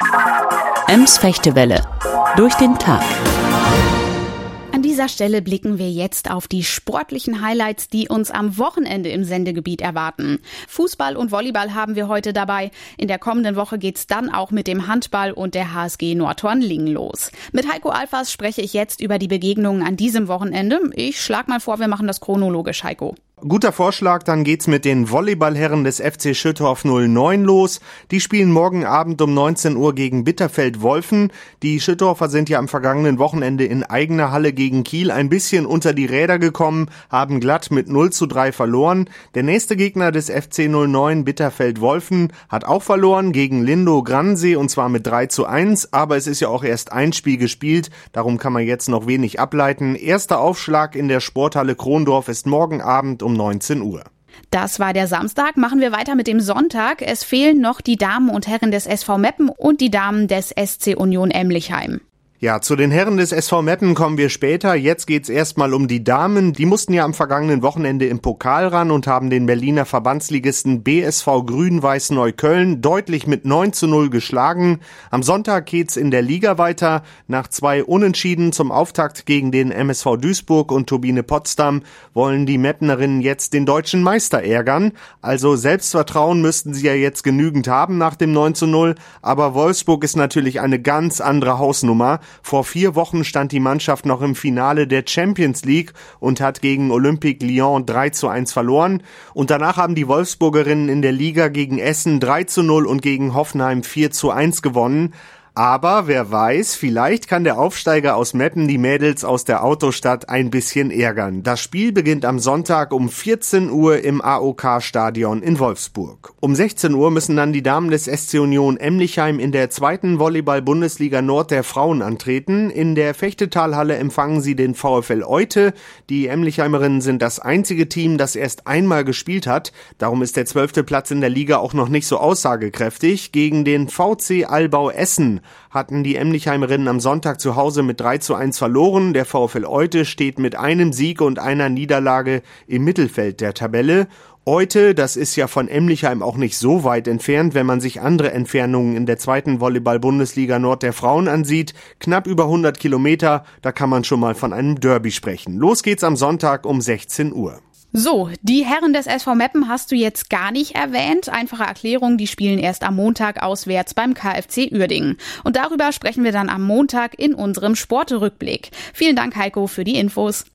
Ems Fechtewelle. Durch den Tag. An dieser Stelle blicken wir jetzt auf die sportlichen Highlights, die uns am Wochenende im Sendegebiet erwarten. Fußball und Volleyball haben wir heute dabei. In der kommenden Woche geht's dann auch mit dem Handball und der HSG Nordhorn-Lingen los. Mit Heiko Alfers spreche ich jetzt über die Begegnungen an diesem Wochenende. Ich schlage mal vor, wir machen das chronologisch, Heiko. Guter Vorschlag, dann geht's mit den Volleyballherren des FC Schüttorf 09 los. Die spielen morgen Abend um 19 Uhr gegen Bitterfeld-Wolfen. Die Schüttorfer sind ja am vergangenen Wochenende in eigener Halle gegen Kiel ein bisschen unter die Räder gekommen, haben glatt mit 0:3 verloren. Der nächste Gegner des FC 09, Bitterfeld-Wolfen, hat auch verloren gegen Lindo Gransee und zwar mit 3:1. Aber es ist ja auch erst ein Spiel gespielt, darum kann man jetzt noch wenig ableiten. Erster Aufschlag in der Sporthalle Krondorf ist morgen Abend um 19 Uhr. Das war der Samstag. Machen wir weiter mit dem Sonntag. Es fehlen noch die Damen und Herren des SV Meppen und die Damen des SC Union Emlichheim. Ja, zu den Herren des SV Meppen kommen wir später. Jetzt geht's erstmal um die Damen. Die mussten ja am vergangenen Wochenende im Pokal ran und haben den Berliner Verbandsligisten BSV Grün-Weiß Neukölln deutlich mit 9:0 geschlagen. Am Sonntag geht's in der Liga weiter. Nach 2 Unentschieden zum Auftakt gegen den MSV Duisburg und Turbine Potsdam wollen die Meppenerinnen jetzt den deutschen Meister ärgern. Also Selbstvertrauen müssten sie ja jetzt genügend haben nach dem 9:0. Aber Wolfsburg ist natürlich eine ganz andere Hausnummer. Vor 4 Wochen stand die Mannschaft noch im Finale der Champions League und hat gegen Olympique Lyon 3:1 verloren. Und danach haben die Wolfsburgerinnen in der Liga gegen Essen 3:0 und gegen Hoffenheim 4:1 gewonnen. Aber wer weiß, vielleicht kann der Aufsteiger aus Meppen die Mädels aus der Autostadt ein bisschen ärgern. Das Spiel beginnt am Sonntag um 14 Uhr im AOK-Stadion in Wolfsburg. Um 16 Uhr müssen dann die Damen des SC Union Emlichheim in der 2. Volleyball-Bundesliga Nord der Frauen antreten. In der Fechtetalhalle empfangen sie den VfL Eute. Die Emlichheimerinnen sind das einzige Team, das erst einmal gespielt hat. Darum ist der 12. Platz in der Liga auch noch nicht so aussagekräftig. Gegen den VC Allbau Essen hatten die Emlichheimerinnen am Sonntag zu Hause mit 3:1 verloren. Der VfL Eute steht mit einem Sieg und einer Niederlage im Mittelfeld der Tabelle. Eute, das ist ja von Emlichheim auch nicht so weit entfernt, wenn man sich andere Entfernungen in der 2. Volleyball-Bundesliga Nord der Frauen ansieht. Knapp über 100 Kilometer, da kann man schon mal von einem Derby sprechen. Los geht's am Sonntag um 16 Uhr. So, die Herren des SV Meppen hast du jetzt gar nicht erwähnt. Einfache Erklärung, die spielen erst am Montag auswärts beim KfC Uerdingen. Und darüber sprechen wir dann am Montag in unserem Sportrückblick. Vielen Dank, Heiko, für die Infos.